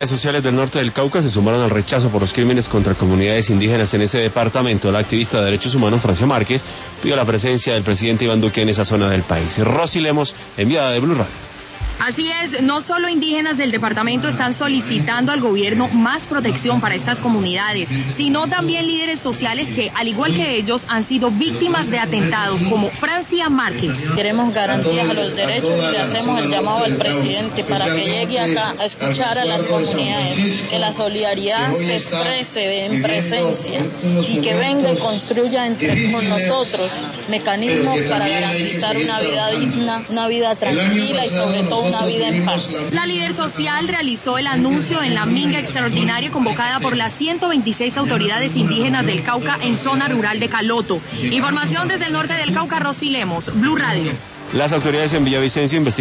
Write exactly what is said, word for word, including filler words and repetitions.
Las sociales del norte del Cauca se sumaron al rechazo por los crímenes contra comunidades indígenas en ese departamento. La activista de derechos humanos Francia Márquez pidió la presencia del presidente Iván Duque en esa zona del país. Rosy Lemos, enviada de Blue Radio. Así es, no solo indígenas del departamento están solicitando al gobierno más protección para estas comunidades, sino también líderes sociales que, al igual que ellos, han sido víctimas de atentados, como Francia Márquez. Queremos garantías a los derechos y le hacemos el llamado al presidente para que llegue acá a escuchar a las comunidades, que la solidaridad se exprese en presencia y que venga y construya entre, con nosotros mecanismos para garantizar una vida digna, una vida tranquila y sobre todo una vida en paz. La líder social realizó el anuncio en la minga extraordinaria convocada por las ciento veintiséis autoridades indígenas del Cauca en zona rural de Caloto. Información desde el norte del Cauca, Rosy Lemos, Blue Radio. Las autoridades en Villavicencio investigan